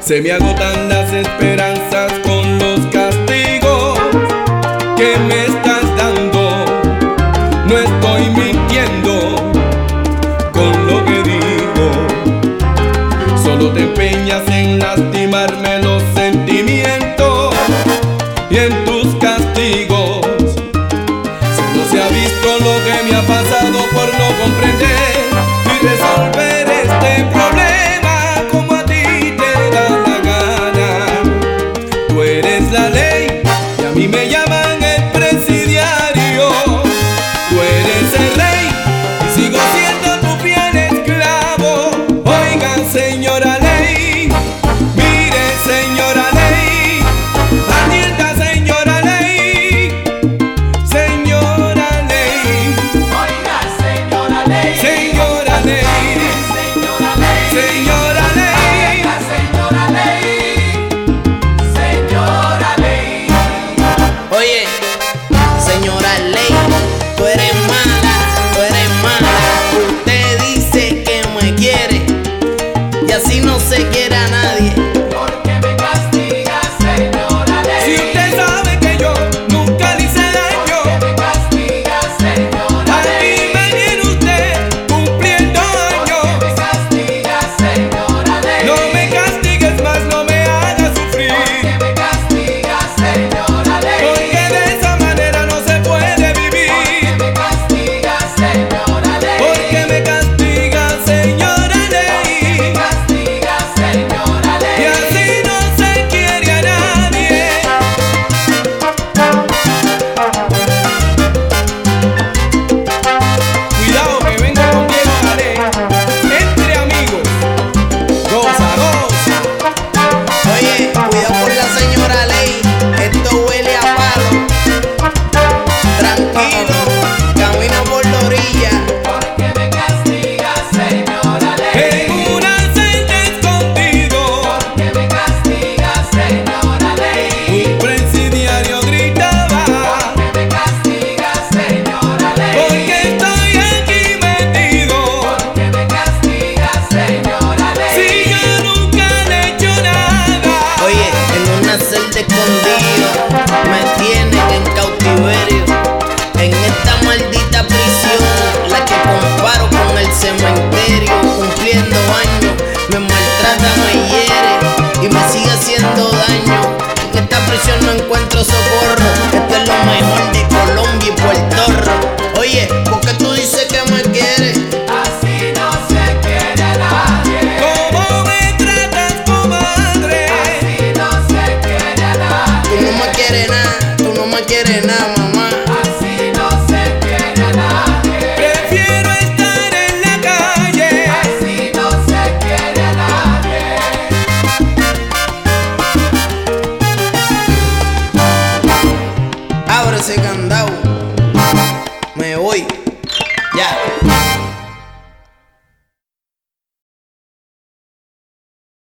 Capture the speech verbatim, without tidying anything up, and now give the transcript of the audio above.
Se me agotan las esperanzas con los castigos que me estás dando. No estoy mintiendo con lo que digo. Solo te empeñas en lastimarme los sentimientos y en tus castigos. Solo se ha visto lo que me ha pasado por no comprender y resolver este problema. La ley y a mí me llaman el presidiario. Tú eres el rey y sigo siendo tu fiel esclavo. Oiga, señora ley, mire, señora ley, atienda, señora ley, señora ley. Oiga, señora ley, señora ley, señora ley, señora ley, oiga, señora ley. Oye, señora ley, tú eres mala, tú eres mala. Usted dice que me quiere y así no se quiere a nadie. ¿Por qué me castiga, señora ley? Si usted sabe que yo nunca le hice daño. ¿Por qué me castiga, señora ley? Aquí me viene usted cumpliendo años. ¿Por qué me castiga, señora ley? No me castigues más, no me hagas sufrir. ¿Por qué me castiga, señora ley? Porque de esa manera no se puede vivir. ¿Por qué me castiga, señora ley? Porque me castiga, señora ley. Me castiga, señora ley. Y así no se quiere a nadie. Cuidado que vengo contigo a la ley. Entre amigos, goza, goza. Oye, cuidado con la señora ley, esto huele a palo. Tranquilo, camina por la orilla. ¿Por qué me castiga, señora ley? En una celda escondido, ¿Por qué me castiga, señora ley? un presidiario gritaba. ¿Por qué me castiga, señora ley? Porque estoy aquí metido. ¿Por qué me castiga, señora ley? Si yo nunca le he hecho nada. Oye, en una celda escondido, me tienen en cautiverio. En esta maldita prisión, la que comparo con el cementerio. Cumpliendo años, me maltrata, me hiere y me sigue haciendo daño. En esta prisión no encuentro socorro. Esto es lo mejor de Colombia y Puerto Rico. Oye, ¿por qué tú dices que me quieres? Así no se quiere a nadie. ¿Cómo me tratas, comadre? Así no se quiere a Tú nadie. no me quieres nada, tú no me quieres nada.